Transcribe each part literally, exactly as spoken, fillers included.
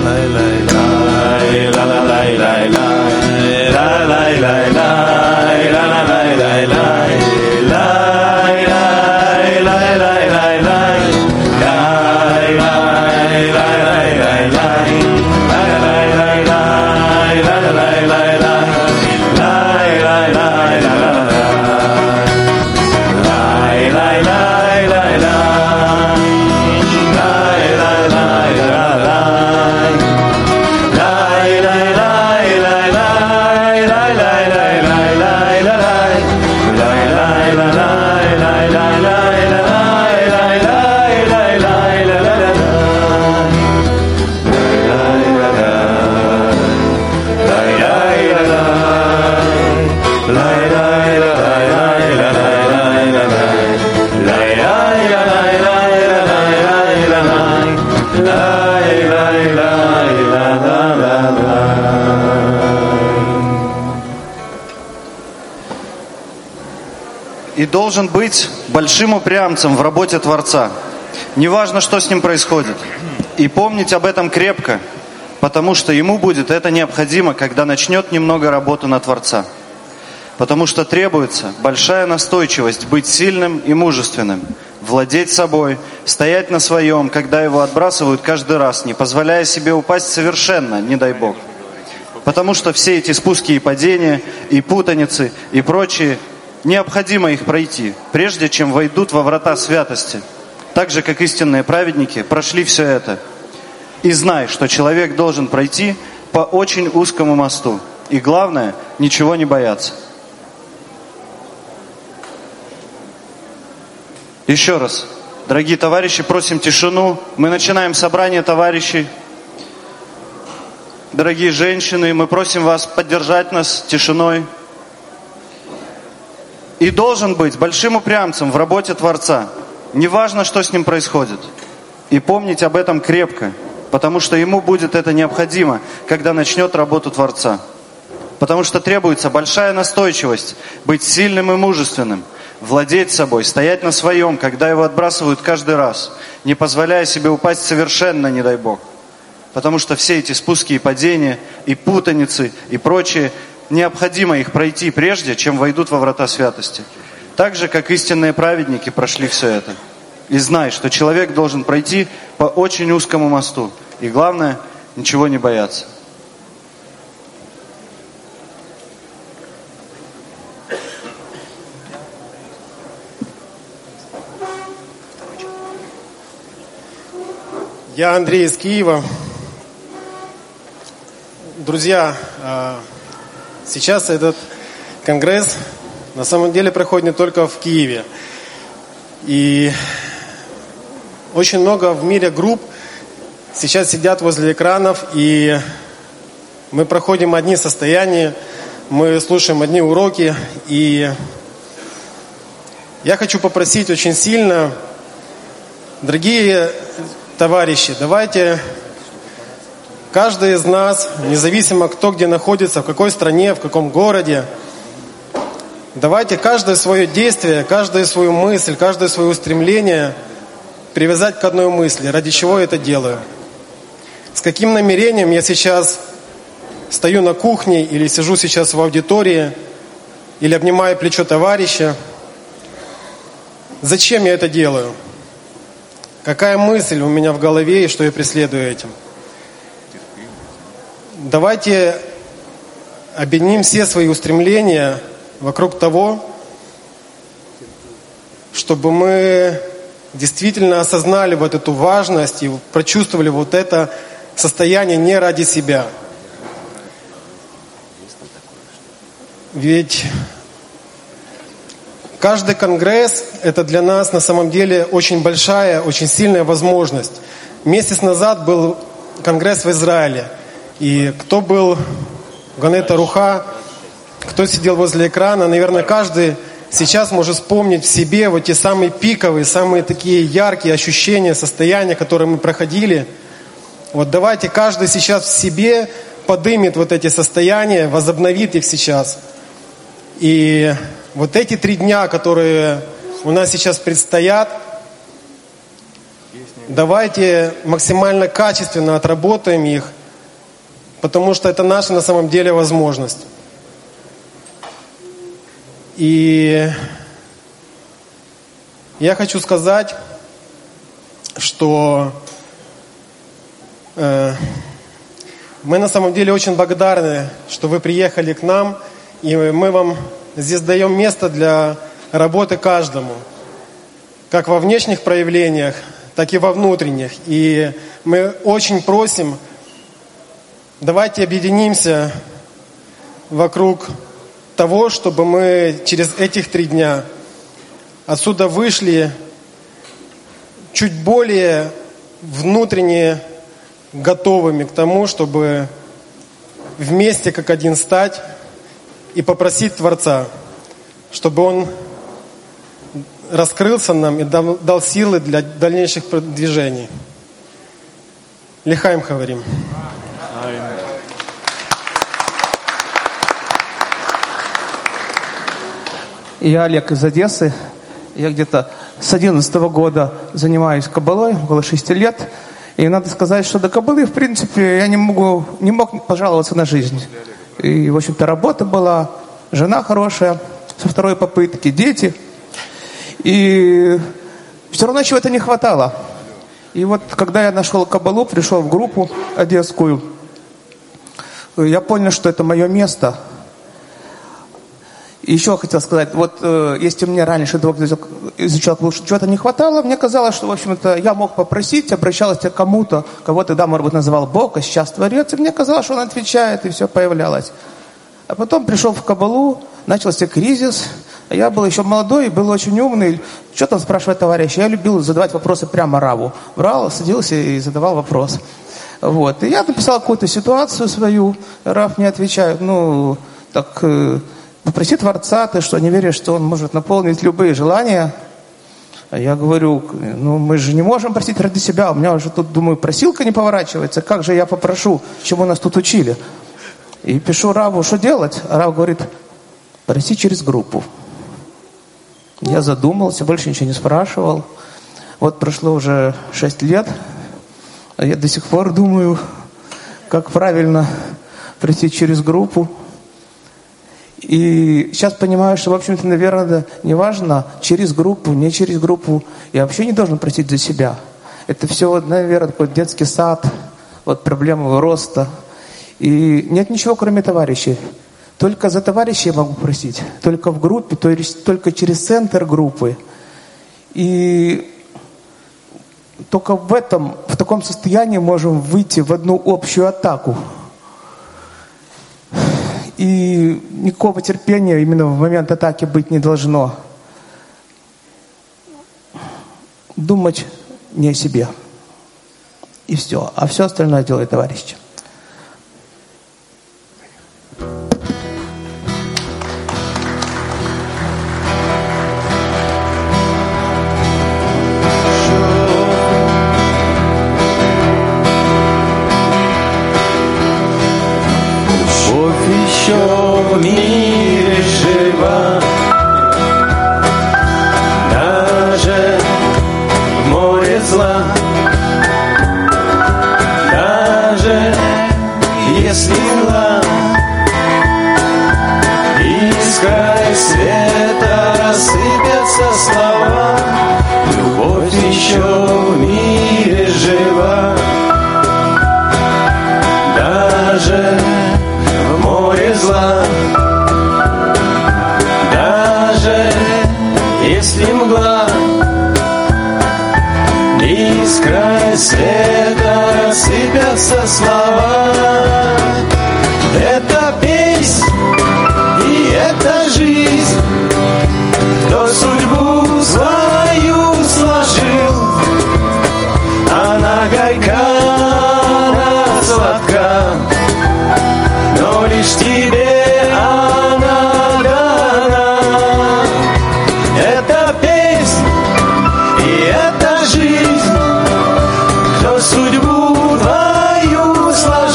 И должен быть большим упрямцем в работе Творца. Неважно, что с ним происходит. И помнить об этом крепко, потому что ему будет это необходимо, когда начнет немного работу на Творца. Потому что требуется большая настойчивость быть сильным и мужественным, владеть собой, стоять на своем, когда его отбрасывают каждый раз, не позволяя себе упасть совершенно, не дай Бог. Потому что все эти спуски и падения, и путаницы, и прочие, необходимо их пройти, прежде чем войдут во врата святости. Так же, как истинные праведники прошли все это. И знай, что человек должен пройти по очень узкому мосту. И главное, ничего не бояться. Еще раз, дорогие товарищи, просим тишину. Мы начинаем собрание товарищей. Дорогие женщины, мы просим вас поддержать нас тишиной. И должен быть большим упрямцем в работе Творца. Неважно, что с ним происходит. И помнить об этом крепко, потому что ему будет это необходимо, когда начнет работу Творца. Потому что требуется большая настойчивость быть сильным и мужественным, владеть собой, стоять на своем, когда его отбрасывают каждый раз, не позволяя себе упасть совершенно, не дай Бог. Потому что все эти спуски и падения, и путаницы, и прочие, необходимо их пройти прежде, чем войдут во врата святости. Так же, как истинные праведники прошли все это. И знай, что человек должен пройти по очень узкому мосту. И главное, ничего не бояться. Я Андрей из Киева. Друзья, сейчас этот конгресс на самом деле проходит не только в Киеве. И очень много в мире групп сейчас сидят возле экранов, и мы проходим одни состояния, мы слушаем одни уроки. И я хочу попросить очень сильно, дорогие товарищи, давайте каждый из нас, независимо кто где находится, в какой стране, в каком городе, давайте каждое свое действие, каждую свою мысль, каждое свое устремление привязать к одной мысли, ради чего я это делаю. С каким намерением я сейчас стою на кухне или сижу сейчас в аудитории, или обнимаю плечо товарища. Зачем я это делаю? Какая мысль у меня в голове и что я преследую этим? Давайте объединим все свои устремления вокруг того, чтобы мы действительно осознали вот эту важность и прочувствовали вот это состояние не ради себя. Ведь каждый конгресс – это для нас на самом деле очень большая, очень сильная возможность. Месяц назад был конгресс в Израиле. И кто был в Ганет Аруха, кто сидел возле экрана, наверное, каждый сейчас может вспомнить в себе вот те самые пиковые, самые такие яркие ощущения, состояния, которые мы проходили. Вот давайте каждый сейчас в себе подымет вот эти состояния, возобновит их сейчас. И вот эти три дня, которые у нас сейчас предстоят, давайте максимально качественно отработаем их, потому что это наша на самом деле возможность. И я хочу сказать, что э, мы на самом деле очень благодарны, что вы приехали к нам, и мы вам здесь даем место для работы каждому, как во внешних проявлениях, так и во внутренних. И мы очень просим, давайте объединимся вокруг того, чтобы мы через этих три дня отсюда вышли чуть более внутренне готовыми к тому, чтобы вместе как один стать и попросить Творца, чтобы Он раскрылся нам и дал, дал силы для дальнейших продвижений. Лихаим Хаварим. Я Олег из Одессы. Я где-то с одиннадцатого года занимаюсь каббалой, около шести лет. И надо сказать, что до каббалы, в принципе, я не, могу, не мог пожаловаться на жизнь. И, в общем-то, работа была, жена хорошая, со второй попытки, дети. И все равно чего-то не хватало. И вот, когда я нашел каббалу, пришел в группу одесскую, я понял, что это мое место. И еще хотел сказать, вот э, если мне раньше изучал, чего-то не хватало, мне казалось, что, в общем-то, я мог попросить, обращался к кому-то, кого тогда, может быть, называл Бог, а сейчас Творец, и мне казалось, что Он отвечает, и все появлялось. А потом пришел в каббалу, начался кризис, а я был еще молодой, был очень умный. Что там спрашивает товарищ? Я любил задавать вопросы прямо Раву. Брал, садился и задавал вопрос. Вот. И я написал какую-то ситуацию свою, Рав мне отвечает, ну, так... Э, попроси Творца, ты что, не веришь, что Он может наполнить любые желания? А я говорю, ну мы же не можем просить ради себя, у меня уже тут, думаю, просилка не поворачивается, как же я попрошу, чему нас тут учили? И пишу Раву, что делать? А Рав говорит, проси через группу. Я задумался, больше ничего не спрашивал. Вот прошло уже шесть лет, а я до сих пор думаю, как правильно просить через группу. И сейчас понимаю, что, в общем-то, наверное, не важно, через группу, не через группу. Я вообще не должен просить за себя. Это все, наверное, такой детский сад, вот проблема роста. И нет ничего, кроме товарищей. Только за товарищей я могу просить. Только в группе, то есть только через центр группы. И только в этом, в таком состоянии можем выйти в одну общую атаку. И никакого терпения именно в момент атаки быть не должно. Думать не о себе. И все. А все остальное делает товарищ. В мире жива, даже в море зла, даже если мгла, из края света рассыпятся слова, любовь еще в мире жива, даже в море зла, даже если мгла, из края света рассыпятся слова. Это песнь и это жизнь, кто судьбу свою сложил, она горька, она сладка, но лишь тебе она дана. Это песнь и это жизнь, кто судьбу твою сложил.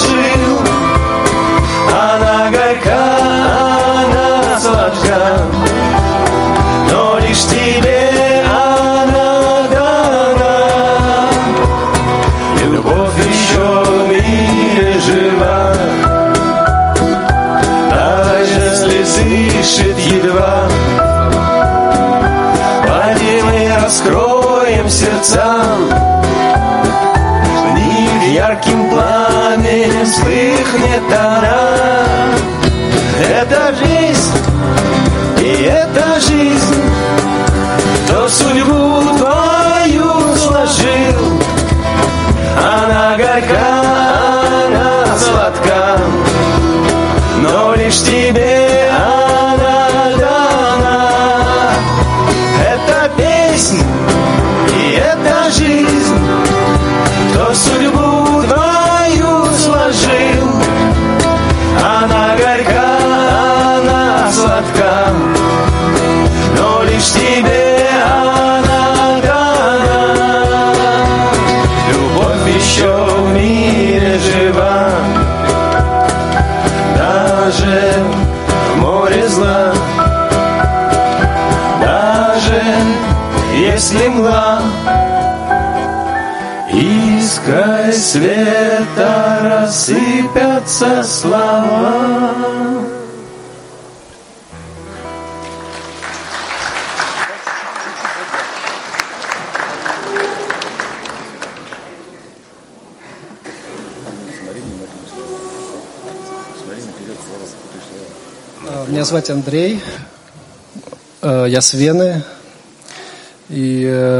которых нет она. Это жизнь, и это жизнь, кто судьбу твою сложил. Она горька, она сладка, но лишь тебе она дана. Это песня, и это жизнь, кто судьбу твою сложил. Она горька, она сладка, но лишь тебе она дана. Любовь еще в мире жива, даже в море зла, даже если мгла, искрой света рассыпятся слова. Меня зовут Андрей, я с Вены. И,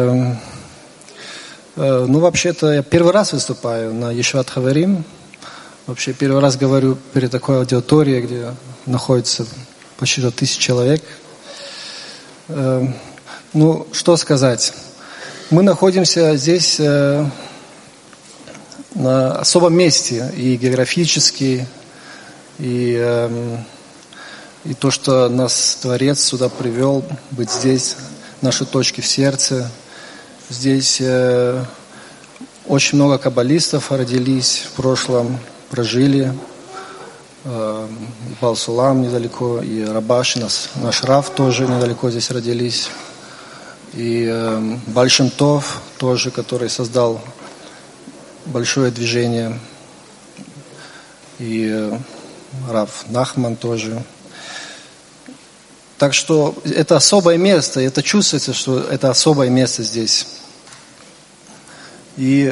ну, вообще-то, я первый раз выступаю на Ешиват Хаверим. Вообще, первый раз говорю перед такой аудиторией, где находится почти до тысячи человек. Ну, что сказать. Мы находимся здесь на особом месте, и географически, и... И то, что нас Творец сюда привел, быть здесь, наши точки в сердце. Здесь э, очень много каббалистов родились в прошлом, прожили. Э, и Бал-Сулам недалеко, и Рабаши, наш, наш Рав тоже недалеко здесь родились. И э, Баль Шем Тов тоже, который создал большое движение. И э, Рав Нахман тоже. Так что это особое место, это чувствуется, что это особое место здесь. И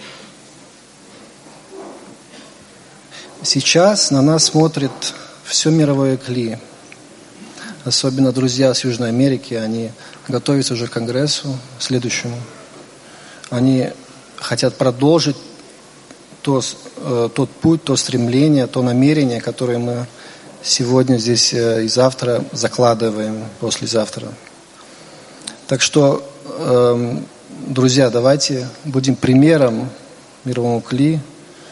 сейчас на нас смотрит все мировое кли. Особенно друзья с Южной Америки, они готовятся уже к конгрессу следующему. Они хотят продолжить то, тот путь, то стремление, то намерение, которое мы сегодня здесь и завтра закладываем, послезавтра. Так что, э, друзья, давайте будем примером мировому кли,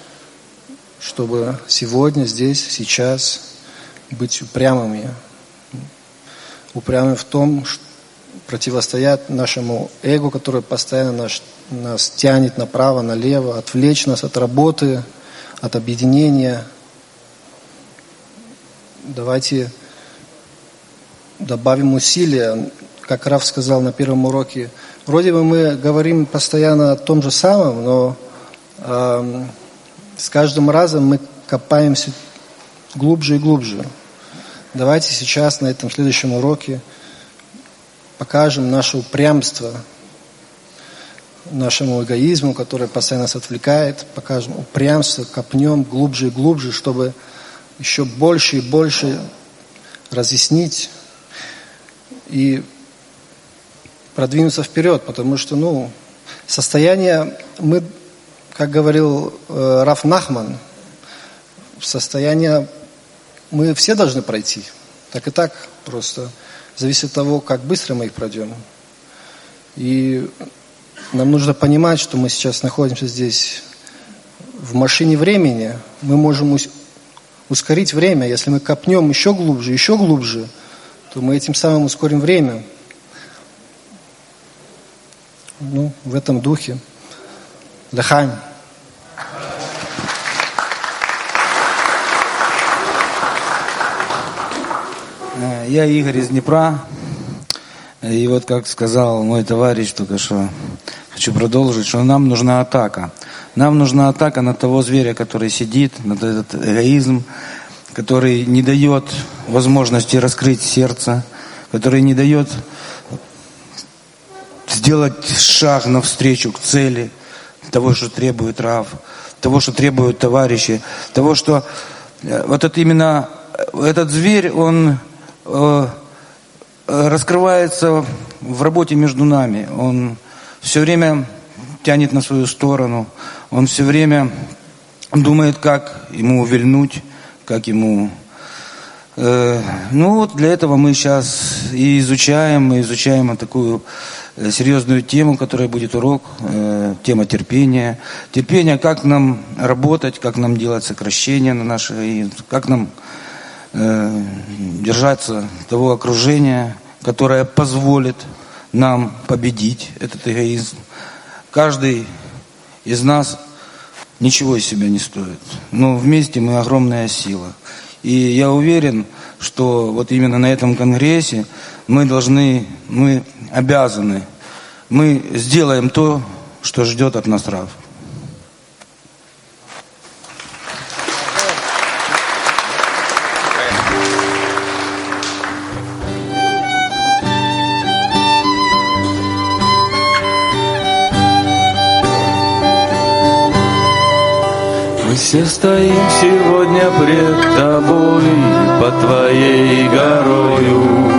чтобы сегодня, здесь, сейчас быть упрямыми. Упрямыми в том, что противостоять нашему эго, которое постоянно нас, нас тянет направо, налево, отвлечь нас от работы, от объединения. Давайте добавим усилия, как Рав сказал на первом уроке. Вроде бы мы говорим постоянно о том же самом, но э, с каждым разом мы копаемся глубже и глубже. Давайте сейчас на этом следующем уроке покажем наше упрямство, нашему эгоизму, который постоянно нас отвлекает, покажем упрямство, копнем глубже и глубже, чтобы еще больше и больше разъяснить и продвинуться вперед, потому что, ну, состояние, мы, как говорил э, Рав Нахман, состояние мы все должны пройти, так и так, просто зависит от того, как быстро мы их пройдем. И нам нужно понимать, что мы сейчас находимся здесь в машине времени, мы можем ускорить время. Если мы копнем еще глубже, еще глубже, то мы этим самым ускорим время. Ну, в этом духе. Лехайм. Я Игорь из Днепра. И вот как сказал мой товарищ только что, хочу продолжить, что нам нужна атака. Нам нужна атака на того зверя, который сидит, на этот эгоизм, который не дает возможности раскрыть сердце, который не дает сделать шаг навстречу к цели того, что требует Рав. того, что требуют товарищи, того, что вот это именно этот зверь, он э, раскрывается в работе между нами. Он все время тянет на свою сторону. Он все время думает, как ему увильнуть, как ему... Э, ну вот для этого мы сейчас и изучаем, мы изучаем такую серьезную тему, которая будет урок, э, тема терпения. Терпение, как нам работать, как нам делать сокращения на наши, как нам э, держаться того окружения, которое позволит нам победить этот эгоизм. Каждый из нас ничего из себя не стоит, но вместе мы огромная сила. И я уверен, что вот именно на этом конгрессе мы должны, мы обязаны, мы сделаем то, что ждет от нас Рав. Мы все стоим сегодня пред тобой, под твоей горою.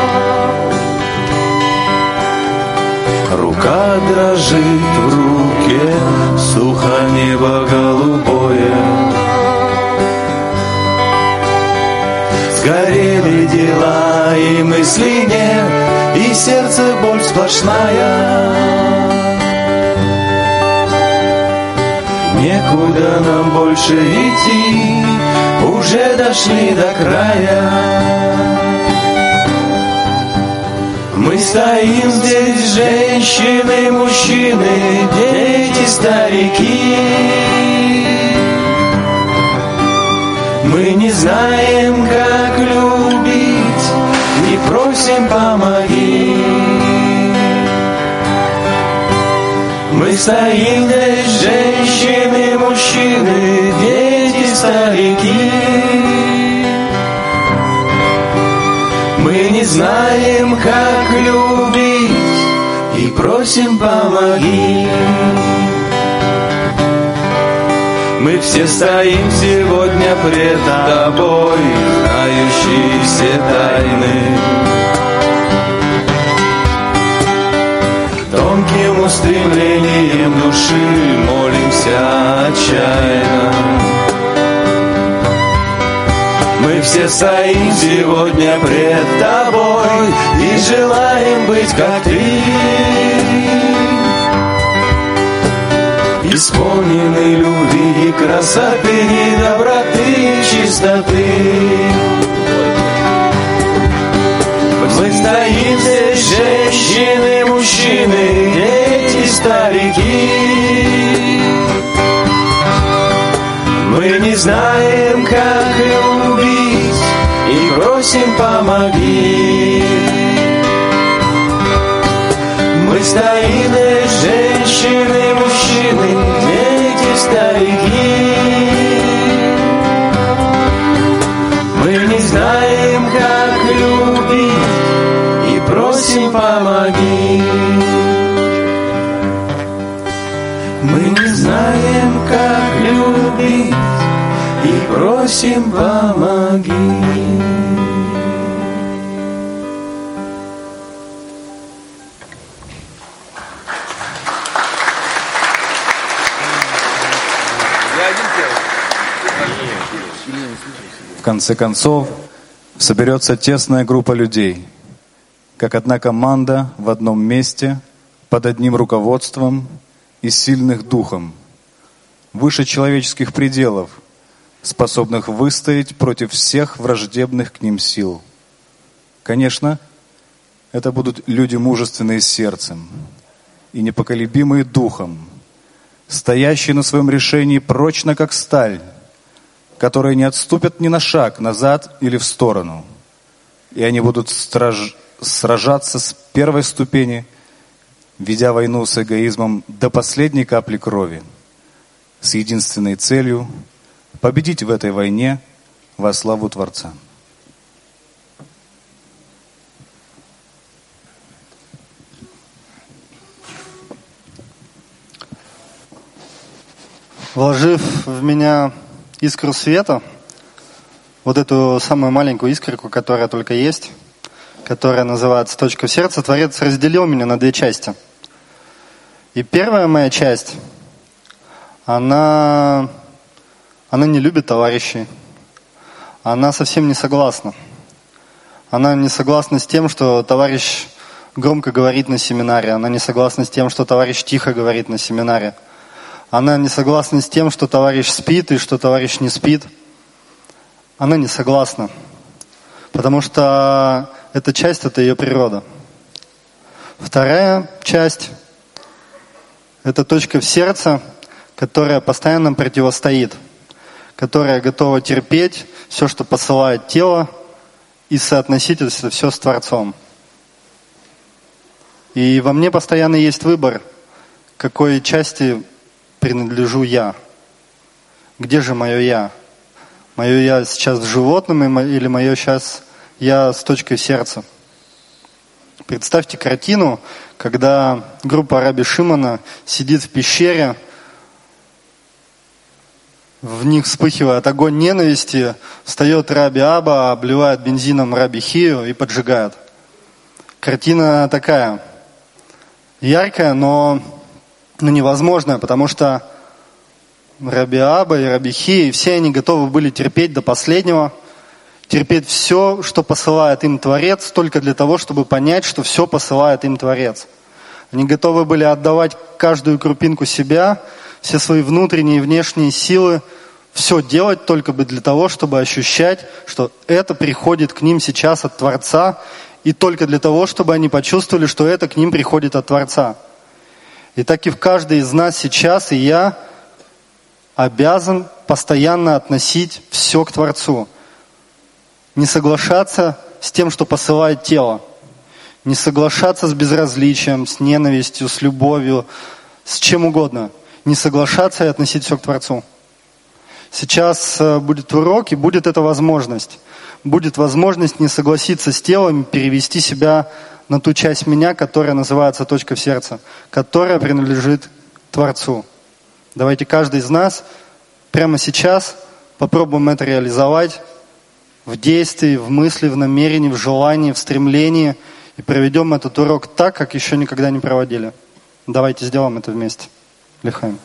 Рука дрожит в руке, сухо небо голубое. Сгорели дела и мысли нет, и сердце боль сплошная. Некуда нам больше идти, уже дошли до края. Мы стоим здесь, женщины, мужчины, дети, старики. Мы не знаем, как любить, не просим помоги. Мы стоим здесь, женщины, мужчины, дети, старики. Мы не знаем, как любить, и просим помоги. Мы все стоим сегодня пред тобой, знающие все тайны. Тонким устремлением души молимся отчаянно. Мы все стоим сегодня пред тобой и желаем быть как ты, исполнены любви и красоты, и доброты, и чистоты. Мы стоим здесь, женщины, мужчины, дети, старики. Мы не знаем, как любить, и просим помоги. Мы стоим здесь, женщины, мужчины, дети, старики. Мы не знаем, как любить, и просим помоги. Мы не знаем, как любить, и просим помоги. В конце концов, соберется тесная группа людей, как одна команда в одном месте, под одним руководством и сильных духом, выше человеческих пределов, способных выстоять против всех враждебных к ним сил. Конечно, это будут люди мужественные сердцем и непоколебимые духом, стоящие на своем решении прочно, как сталь, которые не отступят ни на шаг назад или в сторону. И они будут страж... сражаться с первой ступени, ведя войну с эгоизмом до последней капли крови, с единственной целью победить в этой войне во славу Творца. вложив в меня искру света, вот эту самую маленькую искорку, которая только есть, которая называется «Точка в сердце», Творец разделил меня на две части. И первая моя часть, она, она не любит товарищей, она совсем не согласна. Она не согласна с тем, что товарищ громко говорит на семинаре, она не согласна с тем, что товарищ тихо говорит на семинаре. Она не согласна с тем, что товарищ спит и что товарищ не спит. Она не согласна, потому что эта часть – это ее природа. Вторая часть – это точка в сердце, которая постоянно противостоит, которая готова терпеть все, что посылает тело, и соотносить это все с Творцом. И во мне постоянно есть выбор, к какой части принадлежу я. Где же мое я? Мое я сейчас в животном или мое сейчас я с точкой в сердце? Представьте картину, когда группа Раби Шимона сидит в пещере, в них вспыхивает огонь ненависти, встает Раби Аба, обливает бензином Раби Хию и поджигает. Картина такая, яркая, но, но невозможная, потому что Раби Аба и Раби Хия, все они готовы были терпеть до последнего, терпеть все, что посылает им Творец, только для того, чтобы понять, что все посылает им Творец. Они готовы были отдавать каждую крупинку себя, все свои внутренние и внешние силы, все делать только бы для того, чтобы ощущать, что это приходит к ним сейчас от Творца, и только для того, чтобы они почувствовали, что это к ним приходит от Творца. И так и в каждой из нас сейчас, и я обязан постоянно относить все к Творцу. Не соглашаться с тем, что посылает тело. Не соглашаться с безразличием, с ненавистью, с любовью, с чем угодно. Не соглашаться и относить все к Творцу. Сейчас будет урок, и будет эта возможность. Будет возможность не согласиться с телом, перевести себя на ту часть меня, которая называется точка в сердце, которая принадлежит Творцу. Давайте каждый из нас прямо сейчас попробуем это реализовать в действии, в мысли, в намерении, в желании, в стремлении, и проведем этот урок так, как еще никогда не проводили. Давайте сделаем это вместе. Лихаим.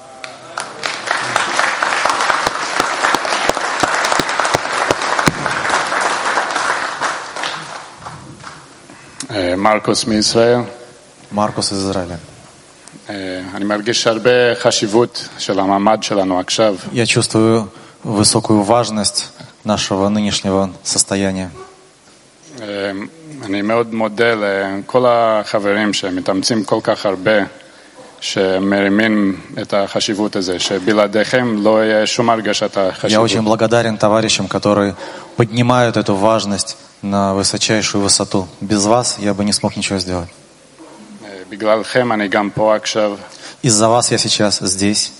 מרקוס מישראל. מרקוס из Израиля. אני מרגיש הרבה חשיבות של המעמד שלנו עכשיו. Я чувствую высокую важность нашего нынешнего состояния. אני מאוד מודה לכל החברים שמתאמצים כל כך הרבה, שמרימים את החשיבות הזה, שבלעדיכם לא יהיה שום הרגשת החשיבות. Я очень благодарен товарищам, которые поднимают эту важность на высочайшую высоту. Без вас я бы не смог ничего сделать. בגללכם אני גם פה עכשיו. Из-за вас я сейчас здесь.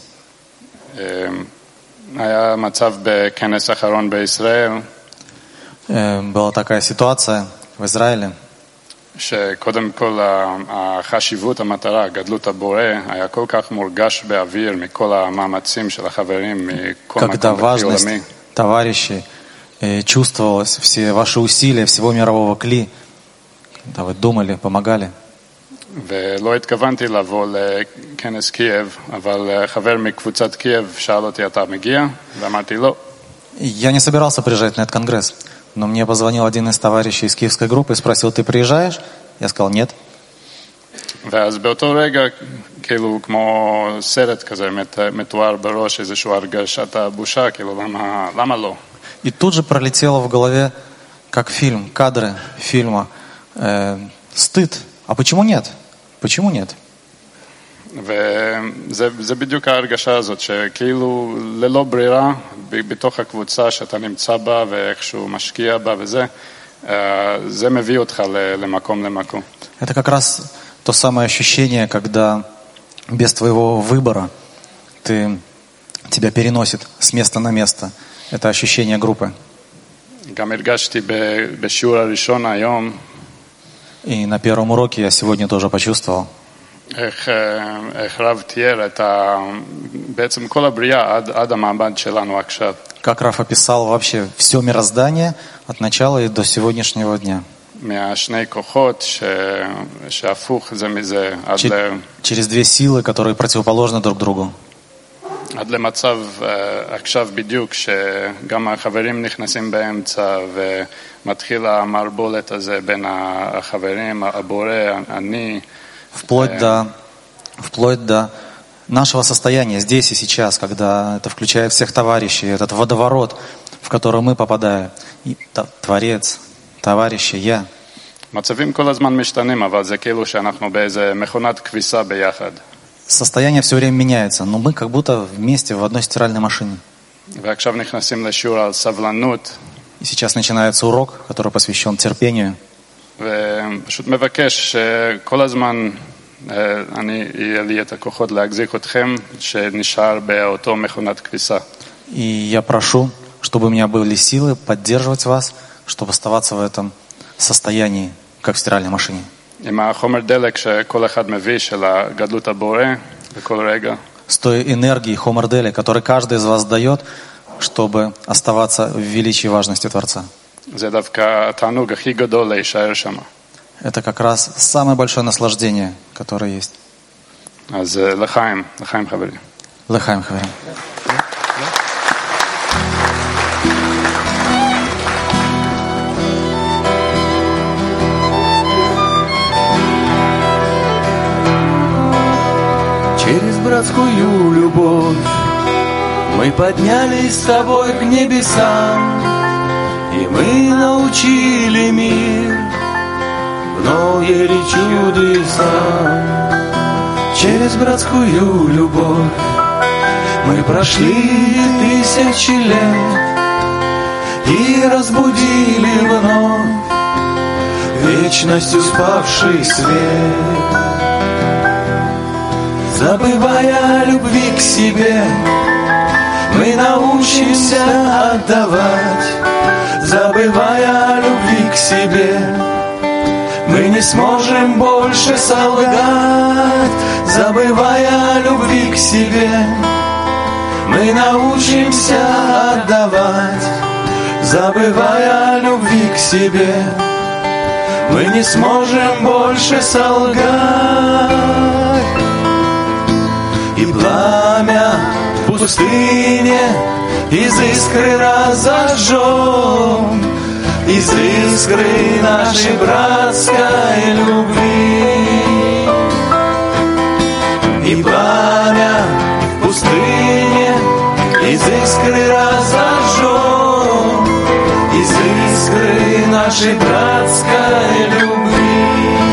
היה מצב בכנס האחרון בישראל. Была такая ситуация в Израиле. שקודם כל החשיבות, המטרה, גדלות הבורא, היה כל כך מורגש באוויר מכל המאמצים של החברים מכל מקום בעולמי. Товарищи, чувствовалось все ваши усилия всего мирового кли. Да, вы думали, помогали. ולא התכוונתי לבוא לכנס קייב, אבל חבר מקבוצת קייב שאל אותי, אתה מגיע? ואמרתי לא. Я не собирался приезжать на этот конгресс, но мне позвонил один из товарищей из киевской группы и спросил, ты приезжаешь? Я сказал, нет. ואז באותו רגע, כאילו כמו סרט כזה, מתואר בראש איזשהו הרגשת הבושה, כאילו למה, למה לא? И тут же пролетело в голове, как фильм, кадры фильма, э, стыд. А почему нет? Почему нет? וזה בדיוק ההרגשה הזאת, שכאילו ללא ברירה, בתוך הקבוצה שאתה נמצא בה ואיכשהו משקיע בה וזה, זה מביא אותך למקום למקום. Это как раз то самое ощущение, когда без твоего выбора ты, тебя переносит с места на место. Это ощущение группы. גם הרגשתי בשיעור הראשון היום. И на первом уроке я сегодня тоже почувствовал. איך, איך רב תיאר את ה... בעצם כל הבריאה עד, עד המעמד שלנו עכשיו. Как Раф описал вообще все мироздание от начала и до сегодняшнего дня. מהשני כוחות ש... שהפוך זה מזה עד Чер... ל... Через две силы, которые противоположны друг другу. עד למצב עכשיו בדיוק שגם החברים נכנסים באמצע ומתחיל המערבולת הזה בין החברים, הבורא, אני. Вплоть до, вплоть до нашего состояния здесь и сейчас, когда это включает всех товарищей, этот водоворот, в который мы попадаем. И, та, Творец, товарищи, я. מצבים כל הזמן משתנים, אבל זה כאילו שאנחנו באיזה מכונת כביסה ביחד. Состояние все время меняется, но мы как будто вместе в одной стиральной машине. ועכשיו נכנסים לשיעור על סבלנות. И сейчас начинается урок, который посвящен терпению. ופשוט מבקש שכל הזמן אני, יהיה לי את הכוחות להחזיק אתכם, שנשאר באותו מכונת כביסה. И я прошу, чтобы у меня были силы поддерживать вас, чтобы оставаться в этом состоянии, как в стиральной машине. עם החומר דלק שכל אחד מביא של הגדלות הבורא בכל רגע. С той энергией хомерделя, который каждый из вас дает, чтобы оставаться в величии и важности Творца. זה דווקא התענוג הכי גדול להישאר שם. Это как раз самое большое наслаждение, которое есть. אז לחיים, לחיים חברים. Лехаим, חברים. Через братскую любовь мы поднялись с тобой к небесам, и мы научили мир вновь верить чудесам. Через братскую любовь мы прошли тысячи лет и разбудили вновь вечностью спавший свет. Забывая любви к себе, мы научимся отдавать. Забывая любви к себе, мы не сможем больше солгать. Забывая любви к себе, мы научимся отдавать. Забывая любви к себе, мы не сможем больше солгать. И пламя в пустыне из искры разожжем, из искры нашей братской любви. И пламя в пустыне из искры разожжем, из искры нашей братской любви.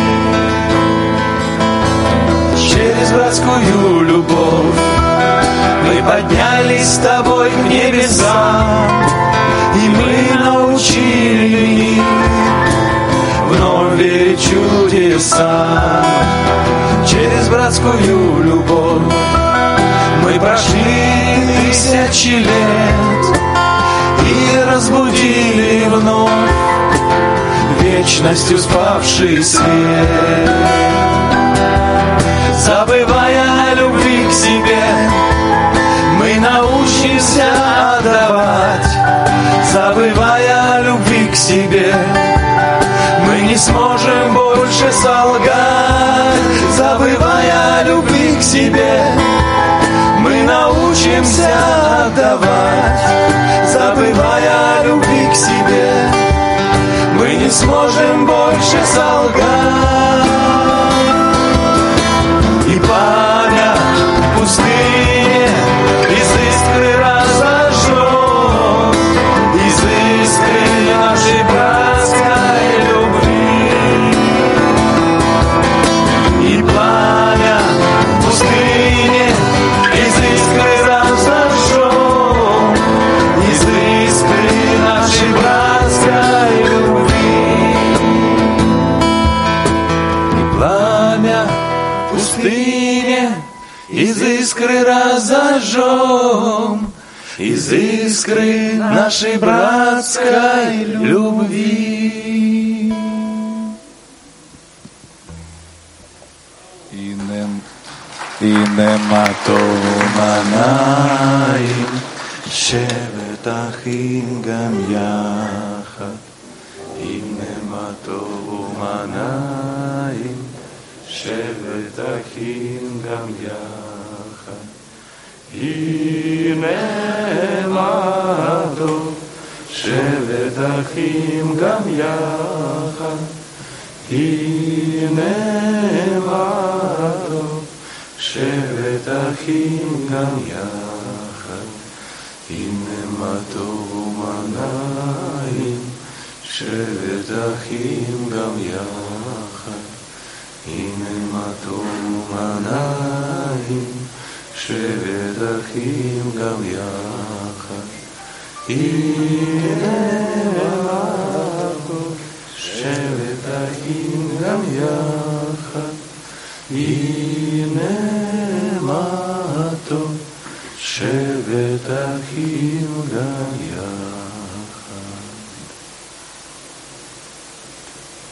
Через братскую любовь мы поднялись с тобой к небесам, и мы научили мир вновь верить чудесам. Через братскую любовь мы прошли тысячи лет и разбудили вновь вечностью спавший свет. Забывая любви к себе, мы научимся отдавать. Забывая любви к себе, мы не сможем больше солгать. Забывая любви к себе, мы научимся отдавать. Забывая любви к себе, мы не сможем больше солгать. И пламя в пустыне из искры разожжем, из искры нашей братской любви. И пламя в пустыне из искры разожжем, из искры нашей братской любви. И пламя в пустыне из искры разожжем, из искры нашей братской любви. Инен הנה מה טוב ומנעים, שבת אחים גם יחד. הנה מה טוב ומנעים, שבת אחים גם יחד. הנה מה טוב, שבת אחים גם יחד. הנה מה טוב, שבת אחים גם יחד. הנה מה טוב ומנעים, שבת אחים גם יחד. הנה מה טוב ומנעים, שבת אחים גם יחד. הנה מה טוב, שבת אחים גם יחד. הנה מה טוב, שבת אחים גם יחד.